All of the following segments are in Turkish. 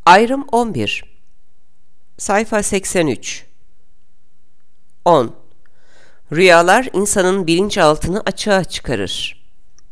Ayrım 11. Sayfa 83. 10. Rüyalar insanın bilinçaltını açığa çıkarır.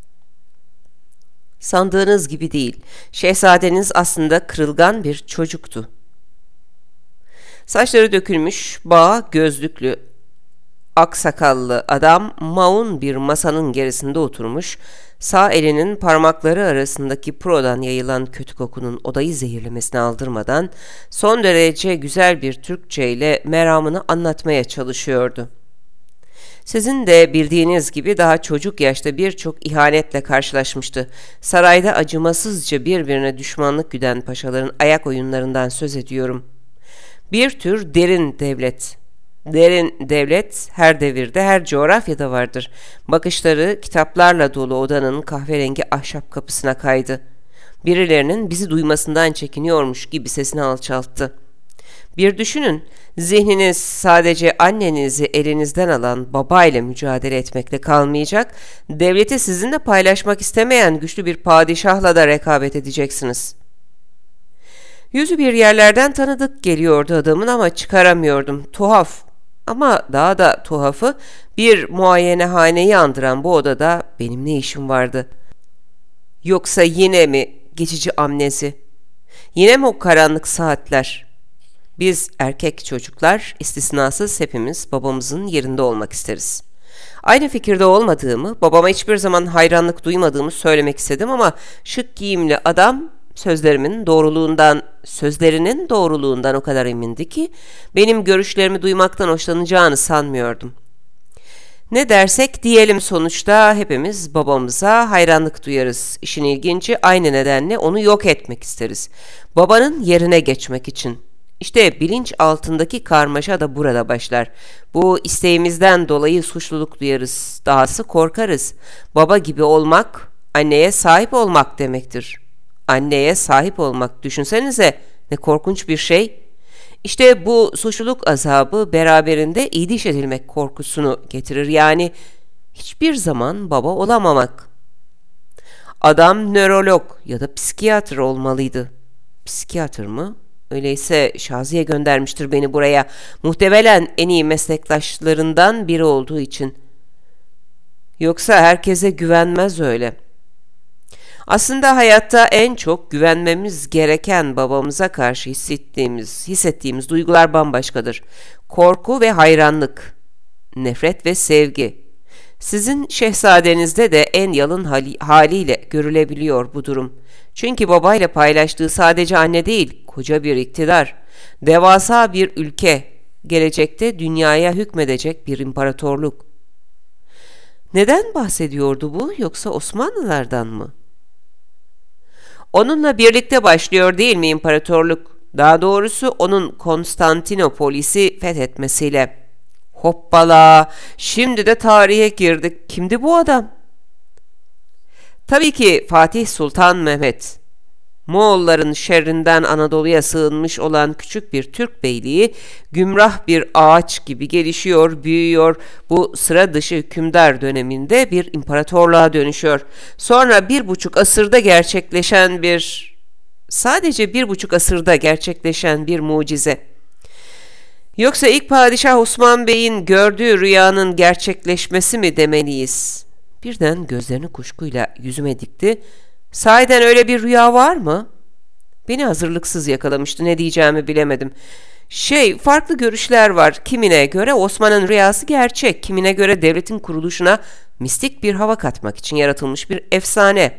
Sandığınız gibi değil. Şehzadeniz aslında kırılgan bir çocuktu. Saçları dökülmüş, bağ gözlüklü, aksakallı adam maun bir masanın gerisinde oturmuş, sağ elinin parmakları arasındaki prodan yayılan kötü kokunun odayı zehirlemesine aldırmadan son derece güzel bir Türkçe ile meramını anlatmaya çalışıyordu. Sizin de bildiğiniz gibi daha çocuk yaşta birçok ihanetle karşılaşmıştı. Sarayda acımasızca birbirine düşmanlık güden paşaların ayak oyunlarından söz ediyorum. Bir tür derin devlet. Derin devlet her devirde, her coğrafyada vardır. Bakışları kitaplarla dolu odanın kahverengi ahşap kapısına kaydı. Birilerinin bizi duymasından çekiniyormuş gibi sesini alçalttı. Bir düşünün, zihniniz sadece annenizi elinizden alan babayla mücadele etmekle kalmayacak, devleti sizinle paylaşmak istemeyen güçlü bir padişahla da rekabet edeceksiniz. Yüzü bir yerlerden tanıdık geliyordu adamın ama çıkaramıyordum. Tuhaf. Ama daha da tuhafı, bir muayenehaneyi andıran bu odada benim ne işim vardı? Yoksa yine mi geçici amnezi? Yine mi o karanlık saatler? Biz erkek çocuklar istisnasız hepimiz babamızın yerinde olmak isteriz. Aynı fikirde olmadığımı, babama hiçbir zaman hayranlık duymadığımı söylemek istedim ama şık giyimli adam sözlerinin doğruluğundan o kadar emindi ki benim görüşlerimi duymaktan hoşlanacağını sanmıyordum. Ne dersek diyelim sonuçta hepimiz babamıza hayranlık duyarız. İşin ilginci, aynı nedenle onu yok etmek isteriz. Babanın yerine geçmek için. İşte bilinç altındaki karmaşa da burada başlar. Bu isteğimizden dolayı suçluluk duyarız. Dahası korkarız. Baba gibi olmak, anneye sahip olmak demektir. Anneye sahip olmak, düşünsenize ne korkunç bir şey. İşte bu suçluluk azabı beraberinde iyiliş edilmek korkusunu getirir. Yani hiçbir zaman baba olamamak. Adam nörolog ya da psikiyatr olmalıydı. Psikiyatr mı? Öyleyse Şaziye göndermiştir beni buraya. Muhtemelen en iyi meslektaşlarından biri olduğu için. Yoksa herkese güvenmez öyle. Aslında hayatta en çok güvenmemiz gereken babamıza karşı hissettiğimiz duygular bambaşkadır. Korku ve hayranlık, nefret ve sevgi. Sizin şehzadenizde de en yalın haliyle görülebiliyor bu durum. Çünkü babayla paylaştığı sadece anne değil, koca bir iktidar, devasa bir ülke, gelecekte dünyaya hükmedecek bir imparatorluk. Neden bahsediyordu bu, yoksa Osmanlılardan mı? Onunla birlikte başlıyor değil mi imparatorluk? Daha doğrusu onun Konstantinopolis'i fethetmesiyle. Hoppala! Şimdi de tarihe girdik. Kimdi bu adam? Tabii ki Fatih Sultan Mehmet. Moğolların şerrinden Anadolu'ya sığınmış olan küçük bir Türk beyliği gümrah bir ağaç gibi gelişiyor, büyüyor. Bu sıra dışı hükümdar döneminde bir imparatorluğa dönüşüyor. Sonra sadece bir buçuk asırda gerçekleşen bir mucize. Yoksa ilk padişah Osman Bey'in gördüğü rüyanın gerçekleşmesi mi demeliyiz? Birden gözlerini kuşkuyla yüzüme dikti. Sahiden öyle bir rüya var mı? Beni hazırlıksız yakalamıştı, ne diyeceğimi bilemedim. Farklı görüşler var. Kimine göre Osman'ın rüyası gerçek, kimine göre devletin kuruluşuna mistik bir hava katmak için yaratılmış bir efsane.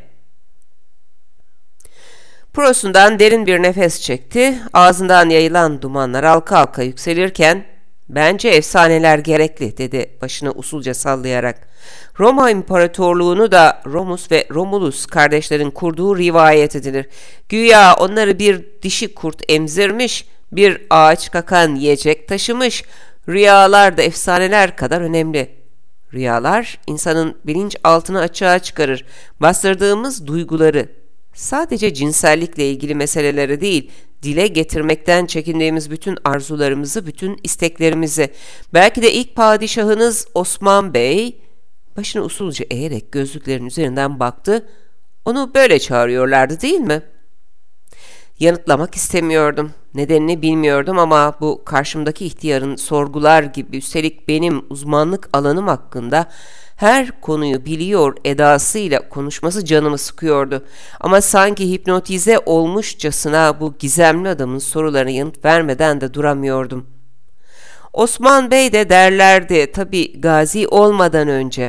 Prosundan derin bir nefes çekti. Ağzından yayılan dumanlar halka halka yükselirken "Bence efsaneler gerekli," dedi başını usulca sallayarak. Roma İmparatorluğunu da Romus ve Romulus kardeşlerin kurduğu rivayet edilir. Güya onları bir dişi kurt emzirmiş, bir ağaç kakan yiyecek taşımış. Rüyalar da efsaneler kadar önemli. Rüyalar insanın bilinç altını açığa çıkarır. Bastırdığımız duyguları, sadece cinsellikle ilgili meseleleri değil, dile getirmekten çekindiğimiz bütün arzularımızı, bütün isteklerimizi. Belki de ilk padişahınız Osman Bey, başını usulca eğerek gözlüklerin üzerinden baktı, onu böyle çağırıyorlardı değil mi? Yanıtlamak istemiyordum. Nedenini bilmiyordum ama bu karşımdaki ihtiyarın sorgular gibi, üstelik benim uzmanlık alanım hakkında her konuyu biliyor edasıyla konuşması canımı sıkıyordu. Ama sanki hipnotize olmuşçasına bu gizemli adamın sorularına yanıt vermeden de duramıyordum. Osman Bey de derlerdi, tabii Gazi olmadan önce.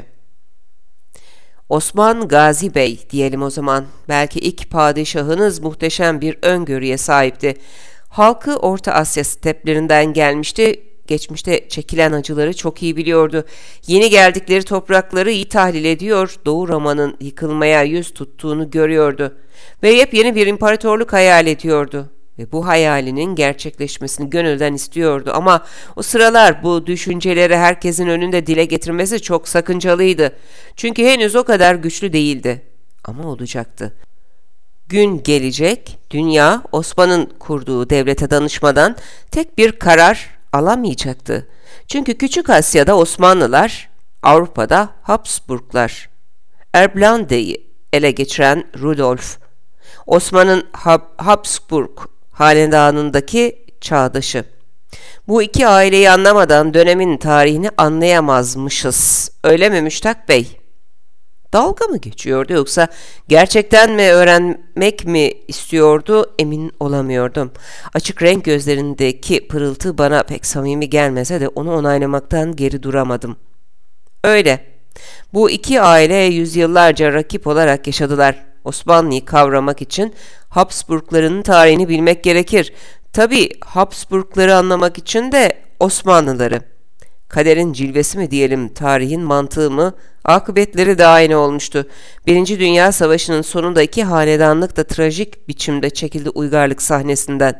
Osman Gazi Bey diyelim o zaman. Belki ilk padişahınız muhteşem bir öngörüye sahipti. Halkı Orta Asya steplerinden gelmişti. Geçmişte çekilen acıları çok iyi biliyordu. Yeni geldikleri toprakları iyi tahlil ediyor, Doğu Roma'nın yıkılmaya yüz tuttuğunu görüyordu. Ve yepyeni bir imparatorluk hayal ediyordu. Ve bu hayalinin gerçekleşmesini gönülden istiyordu. Ama o sıralar bu düşünceleri herkesin önünde dile getirmesi çok sakıncalıydı. Çünkü henüz o kadar güçlü değildi. Ama olacaktı. Gün gelecek, dünya Osman'ın kurduğu devlete danışmadan tek bir karar alamayacaktı. Çünkü Küçük Asya'da Osmanlılar, Avrupa'da Habsburglar. Erblande'yi ele geçiren Rudolf, Osman'ın Habsburg hanedanındaki çağdaşı. Bu iki aileyi anlamadan dönemin tarihini anlayamazmışız. Öyle mi Müştak Bey? Dalga mı geçiyordu yoksa gerçekten mi öğrenmek mi istiyordu, emin olamıyordum. Açık renk gözlerindeki pırıltı bana pek samimi gelmese de onu onaylamaktan geri duramadım. Öyle. Bu iki aile yüzyıllarca rakip olarak yaşadılar. Osmanlı'yı kavramak için Habsburgların tarihini bilmek gerekir. Tabii Habsburgları anlamak için de Osmanlıları. Kaderin cilvesi mi diyelim, tarihin mantığı mı, akıbetleri de aynı olmuştu. Birinci Dünya Savaşı'nın sonunda iki hanedanlık da trajik biçimde çekildi uygarlık sahnesinden.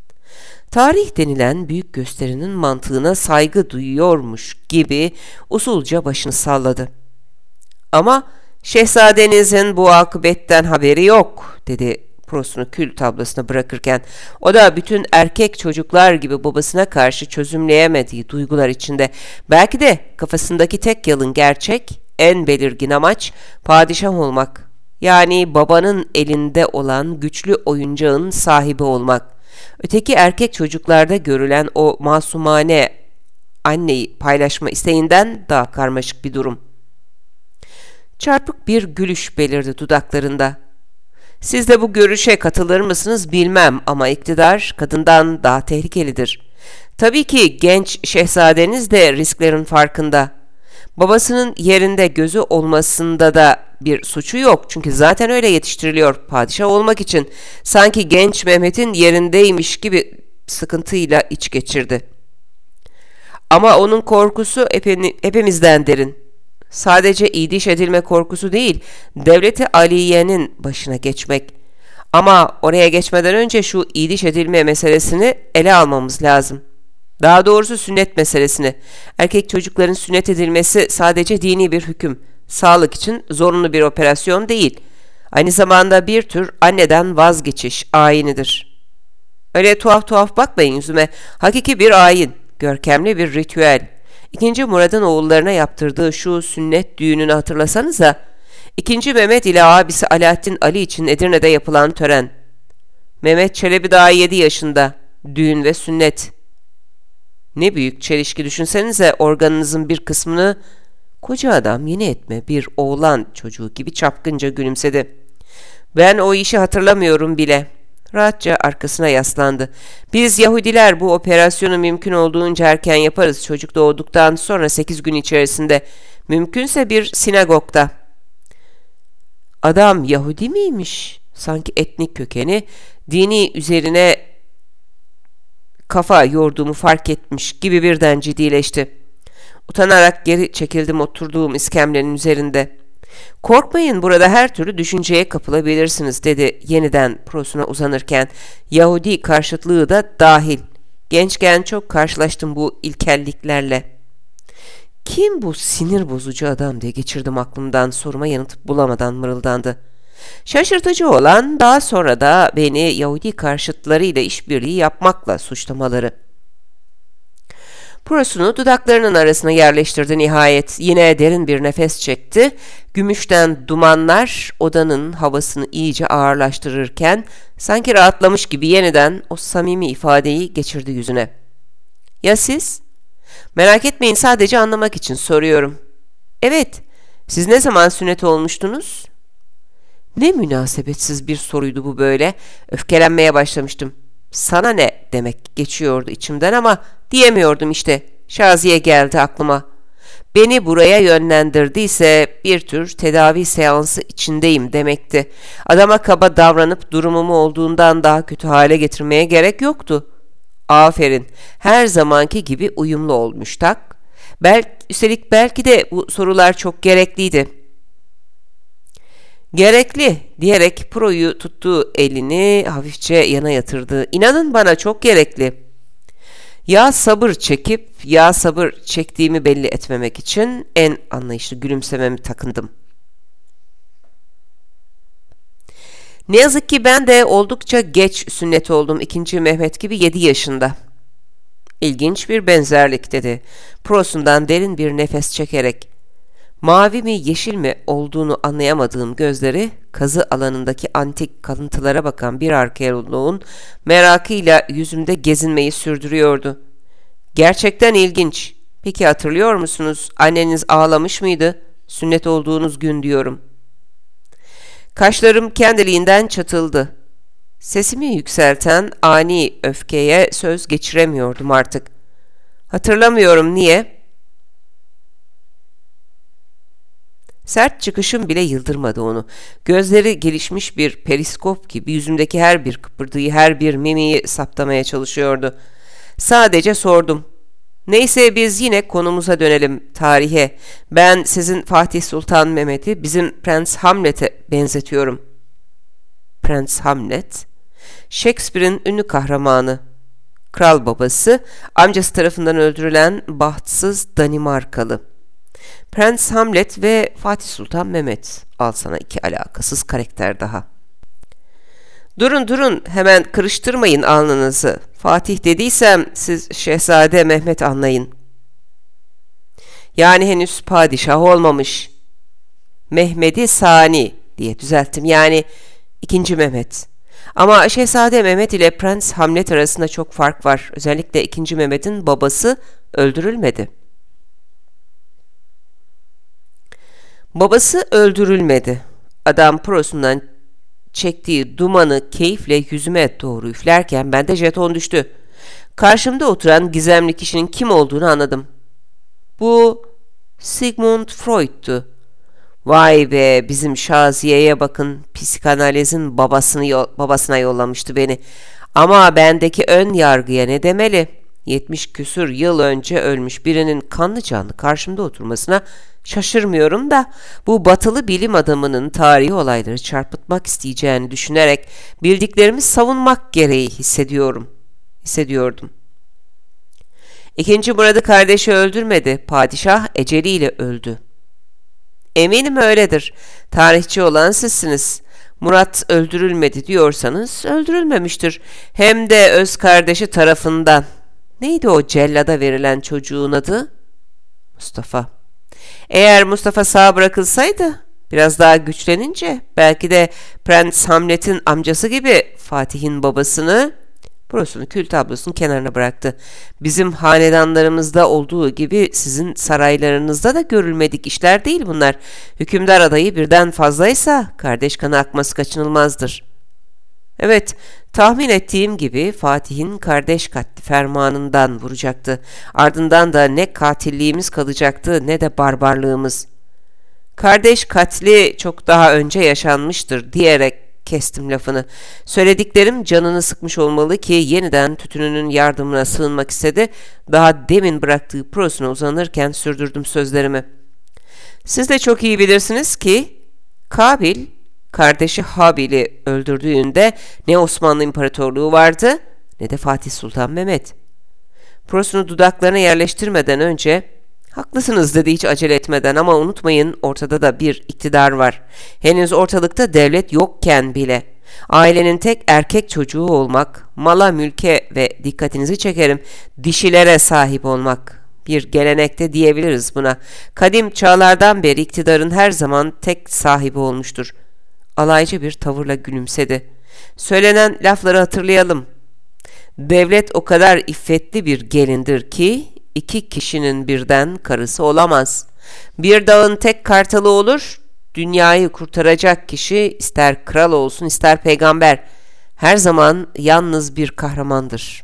Tarih denilen büyük gösterinin mantığına saygı duyuyormuş gibi usulca başını salladı. Ama şehzadenizin bu akıbetten haberi yok, dedi prosunu kül tablasına bırakırken. O da bütün erkek çocuklar gibi babasına karşı çözümleyemediği duygular içinde. Belki de kafasındaki tek yalın gerçek, en belirgin amaç padişah olmak. Yani babanın elinde olan güçlü oyuncağın sahibi olmak. Öteki erkek çocuklarda görülen o masumane anneyi paylaşma isteğinden daha karmaşık bir durum. Çarpık bir gülüş belirdi dudaklarında. Siz de bu görüşe katılır mısınız bilmem ama iktidar kadından daha tehlikelidir. Tabii ki genç şehzadeniz de risklerin farkında. Babasının yerinde gözü olmasında da bir suçu yok. Çünkü zaten öyle yetiştiriliyor padişah olmak için. Sanki genç Mehmet'in yerindeymiş gibi sıkıntıyla iç geçirdi. Ama onun korkusu hepimizden derin. Sadece idiş edilme korkusu değil, devleti Aliye'nin başına geçmek. Ama oraya geçmeden önce şu idiş edilme meselesini ele almamız lazım. Daha doğrusu sünnet meselesini. Erkek çocukların sünnet edilmesi sadece dini bir hüküm. Sağlık için zorunlu bir operasyon değil. Aynı zamanda bir tür anneden vazgeçiş ayinidir. Öyle tuhaf tuhaf bakmayın yüzüme. Hakiki bir ayin, görkemli bir ritüel. İkinci Murad'ın oğullarına yaptırdığı şu sünnet düğününü hatırlasanıza. İkinci Mehmet ile abisi Alaaddin Ali için Edirne'de yapılan tören. Mehmet Çelebi daha 7 yaşında. Düğün ve sünnet. Ne büyük çelişki, düşünsenize, organınızın bir kısmını koca adam yeni etme bir oğlan çocuğu gibi çapkınca gülümsedi. Ben o işi hatırlamıyorum bile. Rahatça arkasına yaslandı. Biz Yahudiler bu operasyonu mümkün olduğunca erken yaparız. Çocuk doğduktan sonra 8 gün içerisinde. Mümkünse bir sinagogda. Adam Yahudi miymiş? Sanki etnik kökeni dini üzerine kafa yorduğumu fark etmiş gibi birden ciddileşti. Utanarak geri çekildim oturduğum iskemlenin üzerinde. Korkmayın, burada her türlü düşünceye kapılabilirsiniz, dedi yeniden prosuna uzanırken. Yahudi karşıtlığı da dahil. Gençken çok karşılaştım bu ilkelliklerle. Kim bu sinir bozucu adam diye geçirdim aklımdan, soruma yanıt bulamadan mırıldandı. Şaşırtıcı olan daha sonra da beni Yahudi karşıtlarıyla işbirliği yapmakla suçlamaları. Prosunu dudaklarının arasına yerleştirdi nihayet. Yine derin bir nefes çekti. Gümüşten dumanlar odanın havasını iyice ağırlaştırırken sanki rahatlamış gibi yeniden o samimi ifadeyi geçirdi yüzüne. Ya siz? Merak etmeyin, sadece anlamak için soruyorum. Evet, siz ne zaman sünnet olmuştunuz? Ne münasebetsiz bir soruydu bu böyle. Öfkelenmeye başlamıştım. Sana ne demek geçiyordu içimden ama diyemiyordum işte. Şaziye geldi aklıma. Beni buraya yönlendirdiyse bir tür tedavi seansı içindeyim demekti. Adama kaba davranıp durumumu olduğundan daha kötü hale getirmeye gerek yoktu. Aferin, her zamanki gibi uyumlu olmuş tak. Üstelik belki de bu sorular çok gerekliydi. Gerekli diyerek Pro'yu tuttuğu elini hafifçe yana yatırdı. İnanın bana çok gerekli. Ya sabır çekip ya sabır çektiğimi belli etmemek için en anlayışlı gülümsememi takındım. Ne yazık ki ben de oldukça geç sünnet oldum, 2. Mehmet gibi 7 yaşında. İlginç bir benzerlik dedi. Prosundan derin bir nefes çekerek. Mavi mi yeşil mi olduğunu anlayamadığım gözleri kazı alanındaki antik kalıntılara bakan bir arkeoloğun merakıyla yüzümde gezinmeyi sürdürüyordu. Gerçekten ilginç. Peki hatırlıyor musunuz? Anneniz ağlamış mıydı? Sünnet olduğunuz gün diyorum. Kaşlarım kendiliğinden çatıldı. Sesimi yükselten ani öfkeye söz geçiremiyordum artık. Hatırlamıyorum, niye? Sert çıkışım bile yıldırmadı onu. Gözleri gelişmiş bir periskop gibi yüzümdeki her bir kıpırdıyı, her bir mimiği saptamaya çalışıyordu. Sadece sordum. Neyse biz yine konumuza dönelim, tarihe. Ben sizin Fatih Sultan Mehmet'i bizim Prens Hamlet'e benzetiyorum. Prens Hamlet, Shakespeare'in ünlü kahramanı. Kral babası, amcası tarafından öldürülen bahtsız Danimarkalı. Prens Hamlet ve Fatih Sultan Mehmet. Al sana 2 alakasız karakter daha. Durun hemen kırıştırmayın alnınızı. Fatih dediysem siz Şehzade Mehmet anlayın. Yani henüz padişah olmamış. Mehmedi Sani diye düzelttim, yani 2. Mehmet. Ama Şehzade Mehmet ile Prens Hamlet arasında çok fark var. Özellikle 2. Mehmet'in babası öldürülmedi. Babası öldürülmedi. Adam prosundan çektiği dumanı keyifle yüzüme doğru üflerken bende jeton düştü. Karşımda oturan gizemli kişinin kim olduğunu anladım. Bu Sigmund Freud'tu. Vay be, bizim Şaziye'ye bakın, psikanalizin babasına yollamıştı beni. Ama bendeki ön yargıya ne demeli? 70 küsur yıl önce ölmüş birinin kanlı canlı karşımda oturmasına şaşırmıyorum da bu batılı bilim adamının tarihi olayları çarpıtmak isteyeceğini düşünerek bildiklerimi savunmak gereği hissediyordum. 2. Murad'ı kardeşi öldürmedi, padişah eceliyle öldü. Eminim öyledir. Tarihçi olan sizsiniz. Murat öldürülmedi diyorsanız öldürülmemiştir. Hem de öz kardeşi tarafından. Neydi o cellada verilen çocuğun adı? Mustafa. Eğer Mustafa sağ bırakılsaydı, biraz daha güçlenince belki de Prens Hamlet'in amcası gibi Fatih'in babasını, prosunu kül tablosunun kenarına bıraktı. Bizim hanedanlarımızda olduğu gibi sizin saraylarınızda da görülmedik işler değil bunlar. Hükümdar adayı birden fazlaysa kardeş kanı akması kaçınılmazdır. Evet, tahmin ettiğim gibi Fatih'in kardeş katli fermanından vuracaktı. Ardından da ne katilliğimiz kalacaktı ne de barbarlığımız. Kardeş katli çok daha önce yaşanmıştır diyerek kestim lafını. Söylediklerim canını sıkmış olmalı ki yeniden tütününün yardımına sığınmak istedi. Daha demin bıraktığı prosuna uzanırken sürdürdüm sözlerimi. Siz de çok iyi bilirsiniz ki Kabil kardeşi Habil'i öldürdüğünde ne Osmanlı İmparatorluğu vardı ne de Fatih Sultan Mehmet. Prosunu dudaklarına yerleştirmeden önce haklısınız dedi hiç acele etmeden, ama unutmayın ortada da bir iktidar var. Henüz ortalıkta devlet yokken bile. Ailenin tek erkek çocuğu olmak, mala mülke ve dikkatinizi çekerim dişilere sahip olmak. Bir gelenekte diyebiliriz buna. Kadim çağlardan beri iktidarın her zaman tek sahibi olmuştur. Alaycı bir tavırla gülümsedi. Söylenen lafları hatırlayalım. Devlet o kadar iffetli bir gelindir ki iki kişinin birden karısı olamaz. Bir dağın tek kartalı olur, dünyayı kurtaracak kişi ister kral olsun ister peygamber her zaman yalnız bir kahramandır.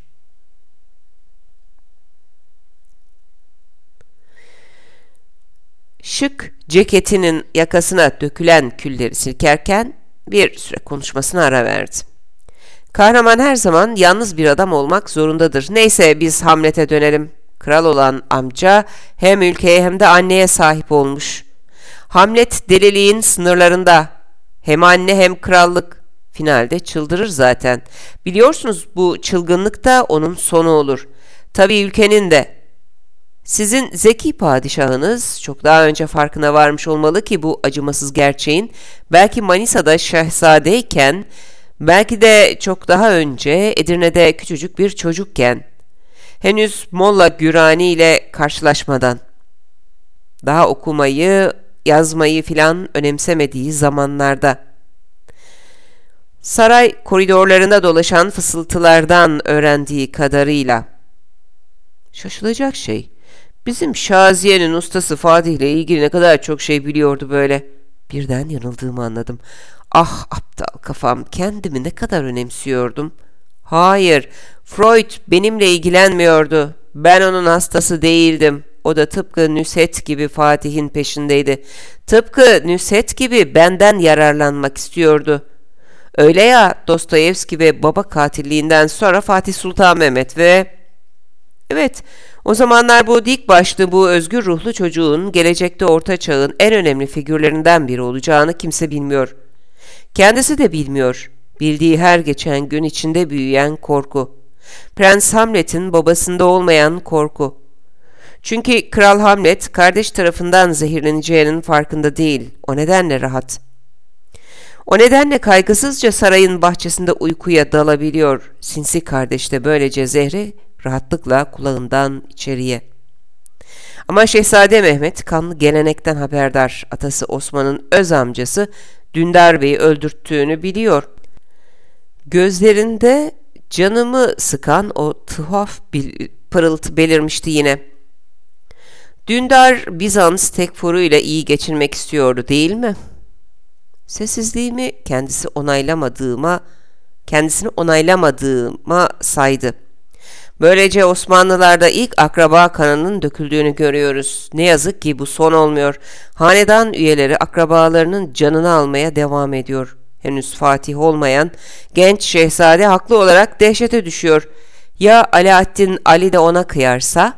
Şık ceketinin yakasına dökülen külleri silkerken bir süre konuşmasına ara verdi. Kahraman her zaman yalnız bir adam olmak zorundadır. Neyse biz Hamlet'e dönelim. Kral olan amca hem ülkeye hem de anneye sahip olmuş. Hamlet deliliğin sınırlarında. Hem anne hem krallık. Finalde çıldırır zaten. Biliyorsunuz bu çılgınlık da onun sonu olur. Tabii ülkenin de. Sizin zeki padişahınız çok daha önce farkına varmış olmalı ki bu acımasız gerçeğin. Belki Manisa'da şehzadeyken, belki de çok daha önce Edirne'de küçücük bir çocukken, henüz Molla Gürani ile karşılaşmadan, daha okumayı, yazmayı filan önemsemediği zamanlarda, saray koridorlarında dolaşan fısıltılardan öğrendiği kadarıyla, şaşılacak şey, bizim Şaziye'nin ustası Fatih ile ilgili ne kadar çok şey biliyordu böyle. Birden yanıldığımı anladım. Ah aptal kafam, kendimi ne kadar önemsiyordum. Hayır, Freud benimle ilgilenmiyordu. Ben onun hastası değildim. O da tıpkı Nusret gibi Fatih'in peşindeydi. Tıpkı Nusret gibi benden yararlanmak istiyordu. Öyle ya, Dostoyevski ve baba katilliğinden sonra Fatih Sultan Mehmet ve... Evet, o zamanlar bu dik başlı, bu özgür ruhlu çocuğun gelecekte Orta Çağ'ın en önemli figürlerinden biri olacağını kimse bilmiyor. Kendisi de bilmiyor. Bildiği her geçen gün içinde büyüyen korku. Prens Hamlet'in babasında olmayan korku. Çünkü Kral Hamlet kardeş tarafından zehirleneceğinin farkında değil. O nedenle rahat. O nedenle kaygısızca sarayın bahçesinde uykuya dalabiliyor. Sinsi kardeş de böylece zehri rahatlıkla kulağından içeriye. Ama Şehzade Mehmet kanlı gelenekten haberdar. Atası Osman'ın öz amcası Dündar Bey'i öldürttüğünü biliyor. Gözlerinde canımı sıkan o tuhaf bir pırıltı belirmişti yine. Dündar Bizans Tekfur'u ile iyi geçinmek istiyordu değil mi? Sessizliğimi kendisini onaylamadığıma saydı. Böylece Osmanlılarda ilk akraba kanının döküldüğünü görüyoruz. Ne yazık ki bu son olmuyor. Hanedan üyeleri akrabalarının canını almaya devam ediyor. Henüz Fatih olmayan genç şehzade haklı olarak dehşete düşüyor. Ya Alaaddin Ali de ona kıyarsa?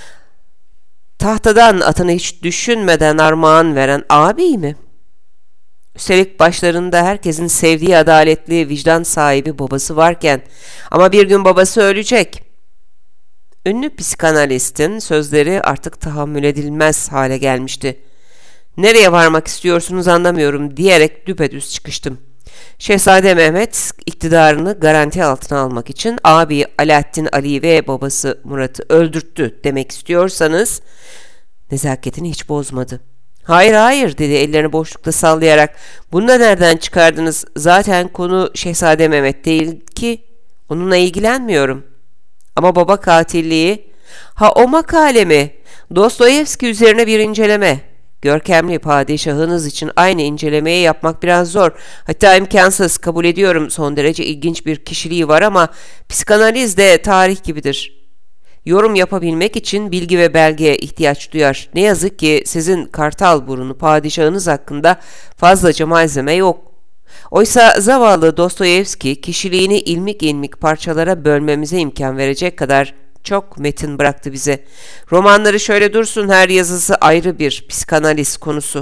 Tahtadan atını hiç düşünmeden armağan veren ağabey mi? Üstelik başlarında herkesin sevdiği adaletli, vicdan sahibi babası varken, ama bir gün babası ölecek. Ünlü psikanalistin sözleri artık tahammül edilmez hale gelmişti. Nereye varmak istiyorsunuz anlamıyorum diyerek düpedüz çıkıştım. Şehzade Mehmet iktidarını garanti altına almak için abi Alaaddin Ali ve babası Murat'ı öldürttü demek istiyorsanız, nezaketini hiç bozmadı. Hayır hayır dedi ellerini boşlukta sallayarak. Bunu da nereden çıkardınız? Zaten konu Şehzade Mehmet değil ki. Onunla ilgilenmiyorum. Ama baba katilliği... Ha o makale mi? Dostoyevski üzerine bir inceleme. Görkemli padişahınız için aynı incelemeyi yapmak biraz zor. Hatta imkansız, kabul ediyorum. Son derece ilginç bir kişiliği var ama psikanaliz de tarih gibidir. Yorum yapabilmek için bilgi ve belgeye ihtiyaç duyar. Ne yazık ki sizin kartal burunlu padişahınız hakkında fazlaca malzeme yok. Oysa zavallı Dostoyevski kişiliğini ilmik ilmik parçalara bölmemize imkan verecek kadar çok metin bıraktı bize. Romanları şöyle dursun, her yazısı ayrı bir psikanaliz konusu.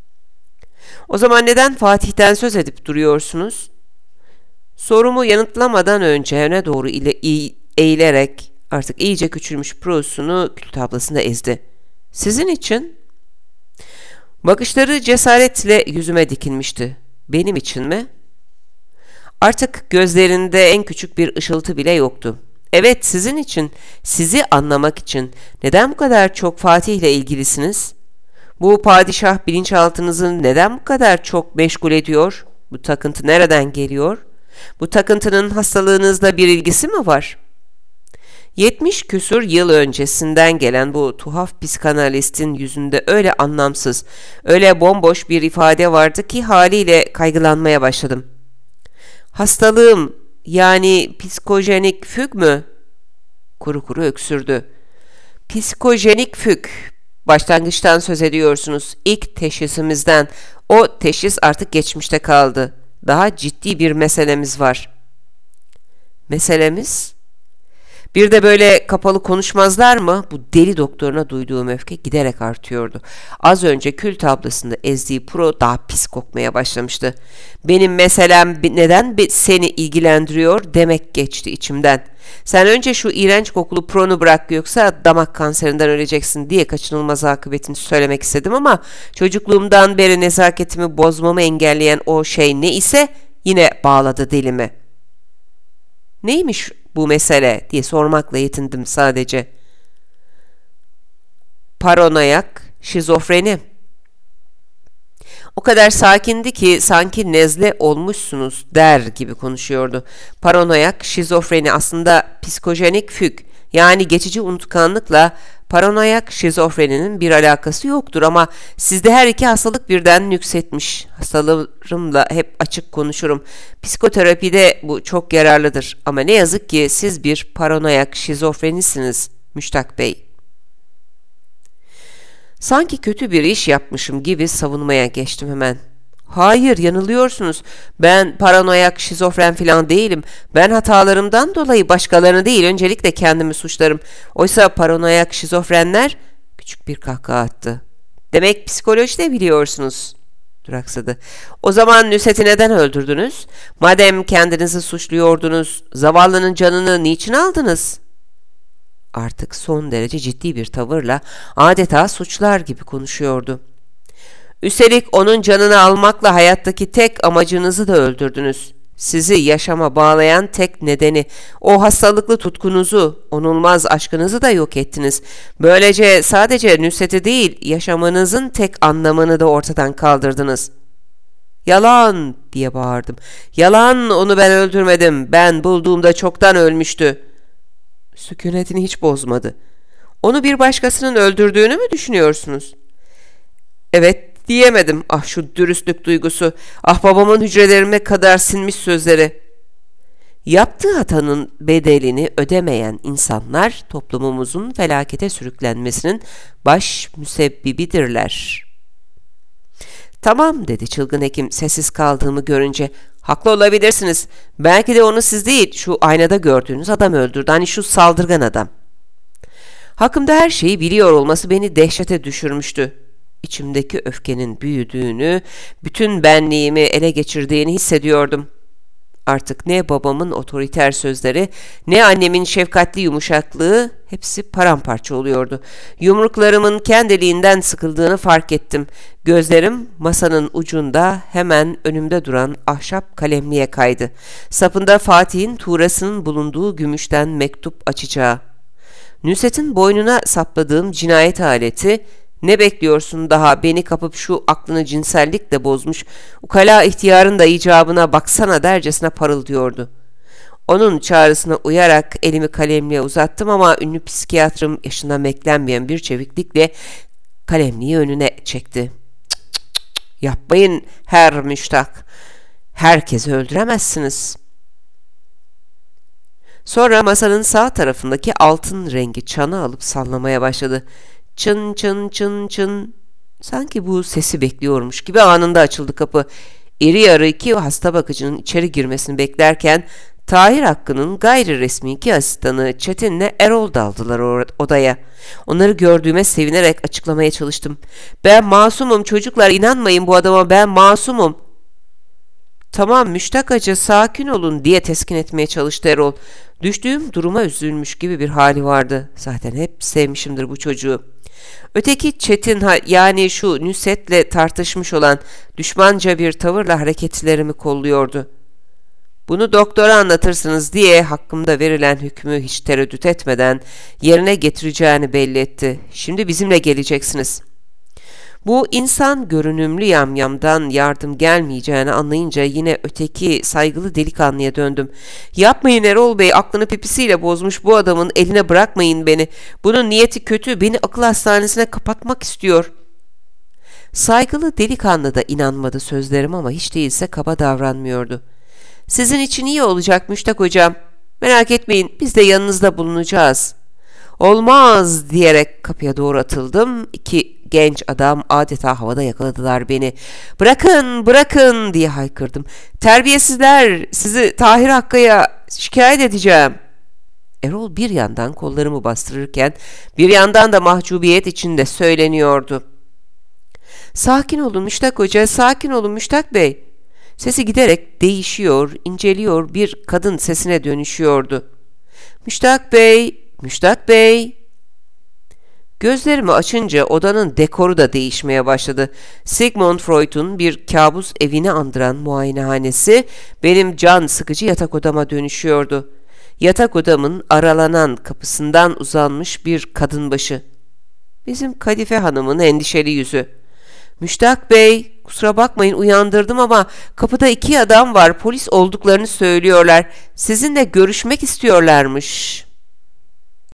O zaman neden Fatih'ten söz edip duruyorsunuz? Sorumu yanıtlamadan önce öne doğru eğilerek artık iyice küçülmüş prosunu kül tablasında ezdi. Sizin için? Bakışları cesaretle yüzüme dikilmişti. Benim için mi? Artık gözlerinde en küçük bir ışıltı bile yoktu. Evet, sizin için, sizi anlamak için neden bu kadar çok Fatih ile ilgilisiniz? Bu padişah bilinçaltınızı neden bu kadar çok meşgul ediyor? Bu takıntı nereden geliyor? Bu takıntının hastalığınızla bir ilgisi mi var? 70 küsur yıl öncesinden gelen bu tuhaf psikanalistin yüzünde öyle anlamsız, öyle bomboş bir ifade vardı ki haliyle kaygılanmaya başladım. Hastalığım, yani psikojenik füg mü? Kuru kuru öksürdü. Psikojenik füg. Başlangıçtan söz ediyorsunuz. İlk teşhisimizden. O teşhis artık geçmişte kaldı. Daha ciddi bir meselemiz var. Meselemiz? Bir de böyle kapalı konuşmazlar mı? Bu deli doktoruna duyduğum öfke giderek artıyordu. Az önce kül tablasında ezdiği pro daha pis kokmaya başlamıştı. Benim meselem neden seni ilgilendiriyor demek geçti içimden. Sen önce şu iğrenç kokulu pronu bırak yoksa damak kanserinden öleceksin diye kaçınılmaz akıbetini söylemek istedim ama çocukluğumdan beri nezaketimi bozmamı engelleyen o şey ne ise yine bağladı dilimi. Neymiş bu mesele diye sormakla yetindim sadece. Paranoyak, şizofreni. O kadar sakindi ki sanki nezle olmuşsunuz der gibi konuşuyordu. Paranoyak, şizofreni aslında psikojenik füg, yani geçici unutkanlıkla paranoyak şizofreninin bir alakası yoktur ama sizde her iki hastalık birden nüksetmiş. Hastalarımla hep açık konuşurum. Psikoterapide bu çok yararlıdır ama ne yazık ki siz bir paranoyak şizofrenisiniz Müştak Bey. Sanki kötü bir iş yapmışım gibi savunmaya geçtim hemen. Hayır, yanılıyorsunuz. Ben paranoyak şizofren falan değilim. Ben hatalarımdan dolayı başkalarını değil, öncelikle kendimi suçlarım. Oysa paranoyak şizofrenler küçük bir kahkaha attı. Demek psikoloji de biliyorsunuz. Duraksadı. O zaman Nusret'i neden öldürdünüz? Madem kendinizi suçluyordunuz, zavallının canını niçin aldınız? Artık son derece ciddi bir tavırla adeta suçlar gibi konuşuyordu. Üstelik onun canını almakla hayattaki tek amacınızı da öldürdünüz. Sizi yaşama bağlayan tek nedeni, o hastalıklı tutkunuzu, onulmaz aşkınızı da yok ettiniz. Böylece sadece Nusret'i değil, yaşamanızın tek anlamını da ortadan kaldırdınız. Yalan diye bağırdım. Yalan, onu ben öldürmedim. Ben bulduğumda çoktan ölmüştü. Sükunetini hiç bozmadı. Onu bir başkasının öldürdüğünü mü düşünüyorsunuz? Evet diyemedim. Ah şu dürüstlük duygusu. Ah babamın hücrelerime kadar sinmiş sözleri. Yaptığı hatanın bedelini ödemeyen insanlar toplumumuzun felakete sürüklenmesinin baş müsebbibidirler. Tamam dedi çılgın hekim sessiz kaldığımı görünce. Haklı olabilirsiniz. Belki de onu siz değil, şu aynada gördüğünüz adam öldürdü. Hani şu saldırgan adam. Hakkımda her şeyi biliyor olması beni dehşete düşürmüştü. İçimdeki öfkenin büyüdüğünü, bütün benliğimi ele geçirdiğini hissediyordum. Artık ne babamın otoriter sözleri, ne annemin şefkatli yumuşaklığı hepsi paramparça oluyordu. Yumruklarımın kendiliğinden sıkıldığını fark ettim. Gözlerim masanın ucunda hemen önümde duran ahşap kalemliğe kaydı. Sapında Fatih'in tuğrasının bulunduğu gümüşten mektup açacağı. Nusret'in boynuna sapladığım cinayet aleti, ne bekliyorsun daha beni kapıp şu aklını cinsellikle bozmuş, ukala ihtiyarın da icabına baksana dercesine parıldıyordu. Onun çağrısına uyarak elimi kalemliğe uzattım ama ünlü psikiyatrım yaşına beklenmeyen bir çeviklikle kalemliği önüne çekti. Cık cık cık, yapmayın Herr Müştak. Herkesi öldüremezsiniz. Sonra masanın sağ tarafındaki altın rengi çanı alıp sallamaya başladı. Çın çın çın çın. Sanki bu sesi bekliyormuş gibi anında açıldı kapı. İri yarı iki hasta bakıcının içeri girmesini beklerken Tahir Hakkı'nın gayri resmi iki asistanı Çetin'le Erol daldılar odaya. Onları gördüğüme sevinerek açıklamaya çalıştım. Ben masumum çocuklar, inanmayın bu adama, ben masumum. Tamam Müştak Hoca, sakin olun diye teskin etmeye çalıştı Erol. Düştüğüm duruma üzülmüş gibi bir hali vardı. Zaten hep sevmişimdir bu çocuğu. Öteki Çetin, yani şu Nusret'le tartışmış olan düşmanca bir tavırla hareketlerimi kolluyordu. Bunu doktora anlatırsınız diye hakkımda verilen hükmü hiç tereddüt etmeden yerine getireceğini belli etti. Şimdi bizimle geleceksiniz. Bu insan görünümlü yamyamdan yardım gelmeyeceğini anlayınca yine öteki saygılı delikanlıya döndüm. Yapmayın Erol Bey, aklını pipisiyle bozmuş bu adamın eline bırakmayın beni. Bunun niyeti kötü, beni akıl hastanesine kapatmak istiyor. Saygılı delikanlı da inanmadı sözlerim ama hiç değilse kaba davranmıyordu. Sizin için iyi olacak Müştak hocam. Merak etmeyin, biz de yanınızda bulunacağız. Olmaz diyerek kapıya doğru atıldım. İki genç adam adeta havada yakaladılar beni. Bırakın, bırakın diye haykırdım. Terbiyesizler, sizi Tahir Hakkı'ya şikayet edeceğim. Erol bir yandan kollarımı bastırırken bir yandan da mahcubiyet içinde söyleniyordu. Sakin olun Müştak Hoca, sakin olun Müştak Bey. Sesi giderek değişiyor, inceliyor, bir kadın sesine dönüşüyordu. Müştak Bey, Müştak Bey. Gözlerimi açınca odanın dekoru da değişmeye başladı. Sigmund Freud'un bir kabus evini andıran muayenehanesi benim can sıkıcı yatak odama dönüşüyordu. Yatak odamın aralanan kapısından uzanmış bir kadın başı. Bizim Kadife Hanım'ın endişeli yüzü. Müştak Bey, kusura bakmayın uyandırdım ama kapıda iki adam var, polis olduklarını söylüyorlar. Sizinle görüşmek istiyorlarmış.